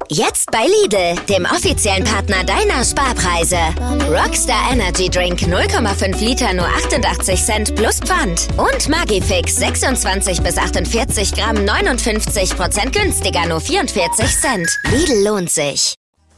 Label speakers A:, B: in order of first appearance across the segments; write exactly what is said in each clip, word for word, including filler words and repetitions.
A: Jetzt bei Lidl, dem offiziellen Partner deiner Sparpreise. Rockstar Energy Drink null Komma fünf Liter nur achtundachtzig Cent plus Pfand. Und Magifix sechsundzwanzig bis achtundvierzig Gramm neunundfünfzig Prozent günstiger nur vierundvierzig Cent. Lidl lohnt sich.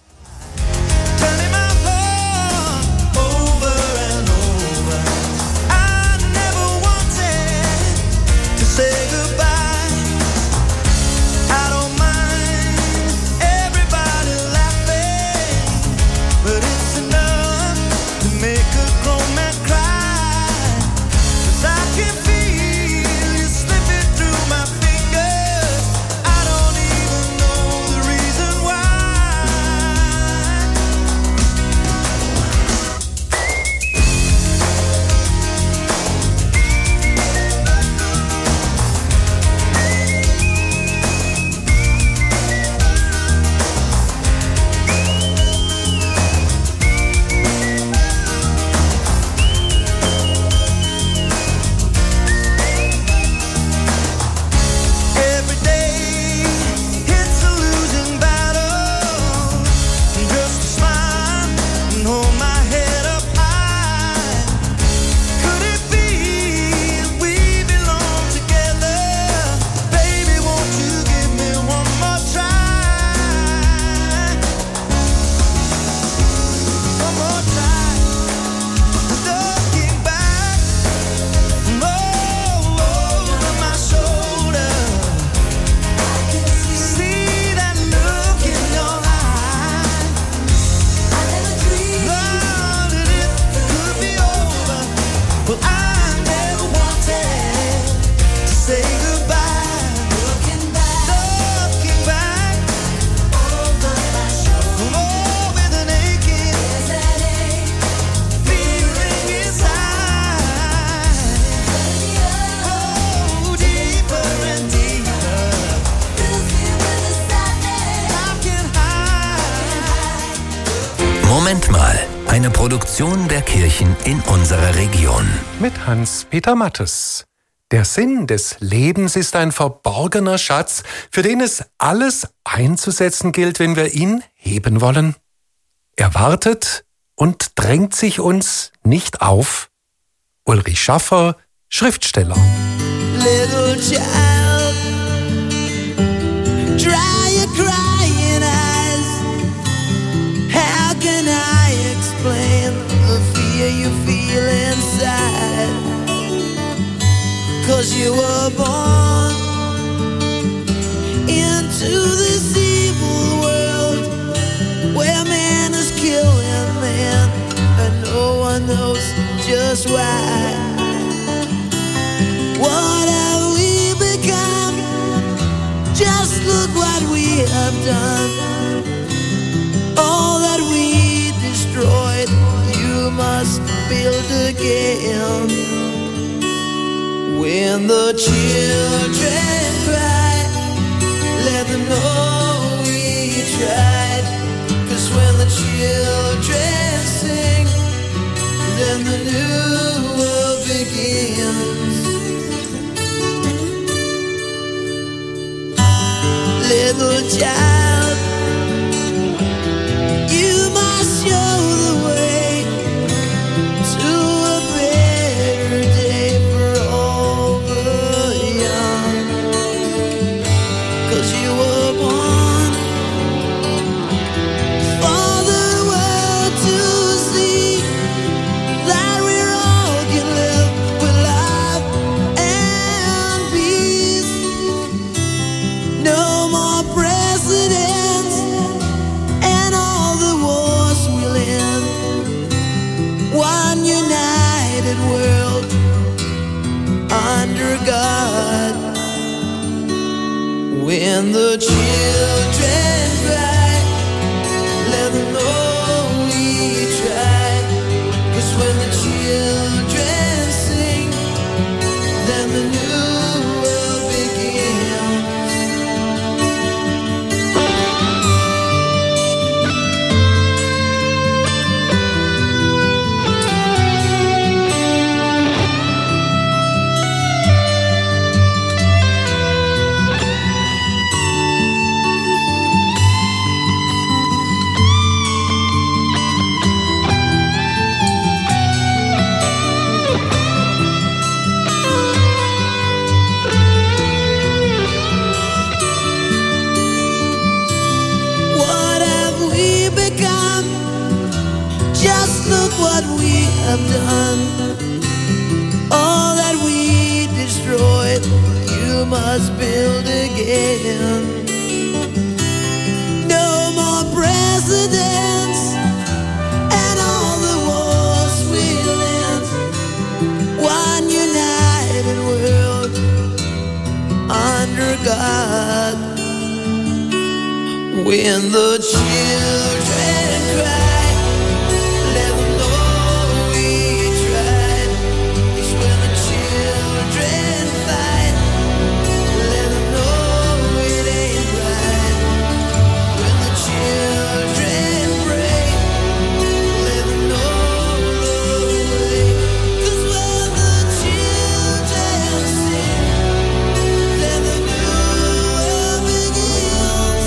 B: Moment mal, eine Produktion der Kirchen in unserer Region.
C: Mit Hans-Peter Mattes. Der Sinn des Lebens ist ein verborgener Schatz, für den es alles einzusetzen gilt, wenn wir ihn heben wollen. Er wartet und drängt sich uns nicht auf. Ulrich Schaffer, Schriftsteller.
D: Little child, dry your crying eyes. How can I explain the fear you feel inside? 'Cause you were born into this evil world where man is killing man and no one knows just why. What have we become? Just look what we have done. All that we destroyed, you must build again. When the children cry, let them know we tried. 'Cause when the children sing, then the new world begins. Little child, you must show the way to a better day for all the young. 'Cause you were born for the world to see that we all can live with love and peace. No more presidents and all the wars we'll end. One united world under God. When the children cry, let them know we tried. 'Cause when the children sing, then the new world begins. have done. All that we destroyed, you must build again. No more presidents and all the wars we'll end. One united world under God. When the children cry, let them know we tried. It's when the children fight, let them know it ain't right. When the children pray, let them know the way. 'Cause when the children sing, then the new world begins.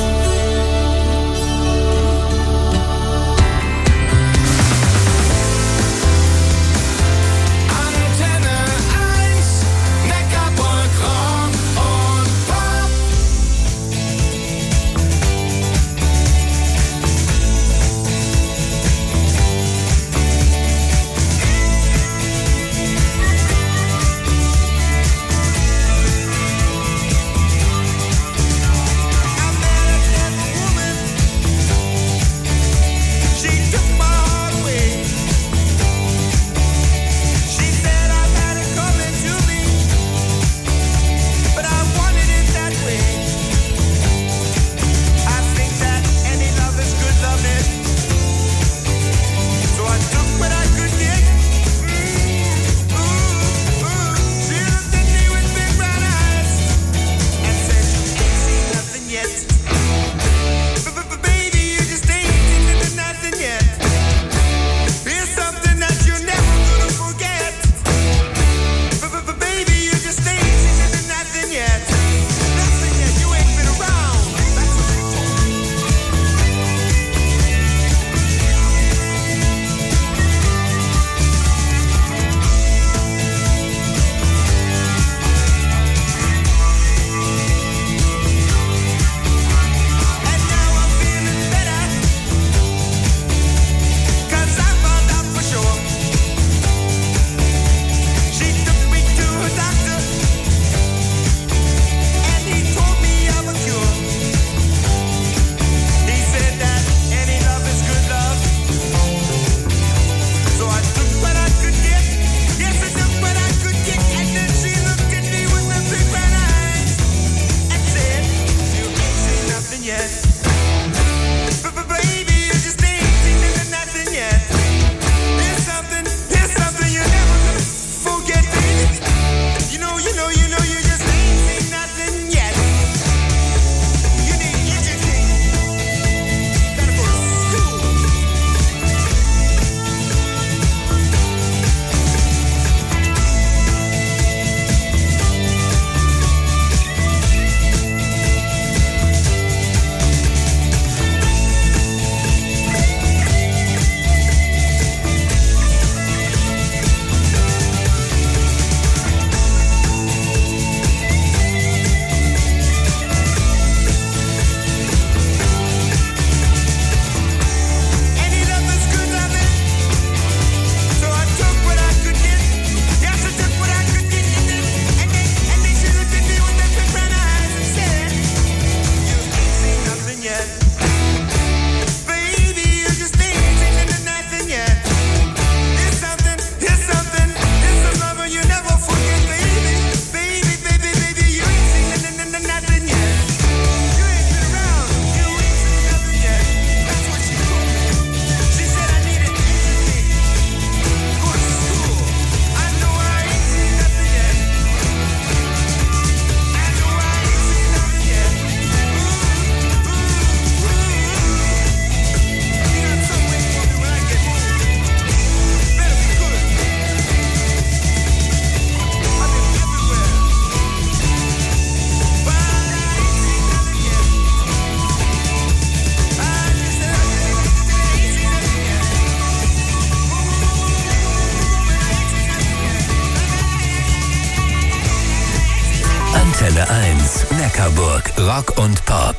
E: Antenne eins, Neckarburg, Rock und Pop. I met a clever woman. She took my heart away. She said I had it coming to me, but I wanted it that way. I think that any love is good loving, so I took what I could get. Mm, ooh, ooh. She looked at me with big brown eyes and said, "You ain't seen nothing yet. B-b-b- Baby, you just ain't seen nothing yet. Here's something that you're never gonna forget. B-b-b- Baby, you just ain't seen nothing yet. Nothing yet. You ain't been around." That's what she told me. And now I'm feeling better, 'cause I found out for sure. She took me to a doctor, and he told me of a cure. He said that any love is good love, so I took what I could get. Yes, I took what I could get. And then she looked at me with her big brown eyes and said, "You ain't seen nothing yet. B-b-baby, you just ain't seen nothing yet. Here's something, here's something you're never gonna forget, baby. You know, you know, you know, you just ain't seen nothing yet. You need education. Gotta go to school." Any love is good loving, so I took what I could get. Yes, I took what I could get, and then, and then, and then she looked at me with her big brown eyes and said, "You ain't seen nothing yet. Baby, you just ain't seen nothing yet. Here's something, here's something, here's some love you never forget, baby. Baby, baby, baby, you ain't seen nothing yet. You ain't been around, you ain't seen nothing yet." That's what she told me. She said I needed education, go to school. I know I ain't seen nothing yet. I know I ain't seen nothing yet. Ooh, ooh, ooh. You got some way for me when I get home. Better be good. I've been everywhere, but I ain't seen nothing yet. I just said I ain't seen nothing yet.
B: Antenne eins, Neckarburg, Rock und Pop.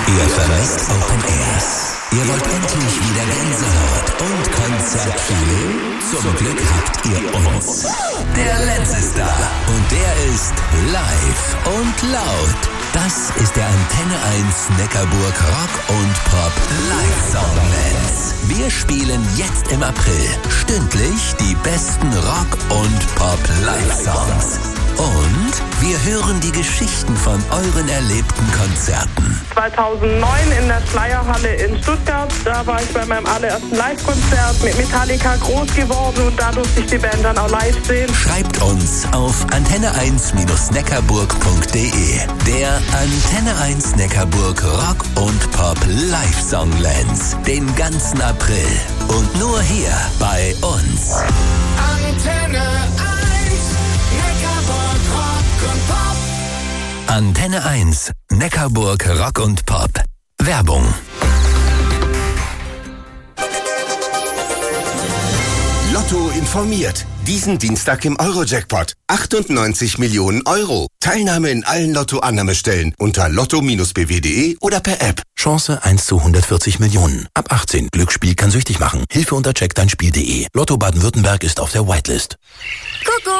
B: Ihr vermisst Open Airs. Ihr wollt endlich wieder Gänsehaut und Konzertfeeling? Zum Glück habt ihr uns. Der Lenz ist da und der ist live und laut. Das ist der Antenne eins Neckarburg Rock und Pop Live Song Lenz. Wir spielen jetzt im April stündlich die besten Rock und Pop Live Songs. Und wir hören die Geschichten von euren erlebten Konzerten.
F: zweitausendneun in der Schleierhalle in Stuttgart. Da war ich bei meinem allerersten Live-Konzert mit Metallica groß geworden und da durfte ich die Band dann auch live sehen.
B: Schreibt uns auf antenne eins neckarburg punkt de. Der Antenne eins Neckarburg Rock und Pop Live Song Lenz. Den ganzen April. Und nur hier bei uns.
E: Antenne eins, Neckarburg Rock und Pop.
B: Antenne eins Neckarburg Rock und Pop. Werbung.
G: Lotto informiert. Diesen Dienstag im Euro-Jackpot. achtundneunzig Millionen Euro. Teilnahme in allen Lotto-Annahmestellen unter lotto b w punkt de oder per App.
H: Chance eins zu hundertvierzig Millionen. Ab achtzehn. Glücksspiel kann süchtig machen. Hilfe unter check dein Spiel punkt de. Lotto Baden-Württemberg ist auf der Whitelist.
A: Kuckuck.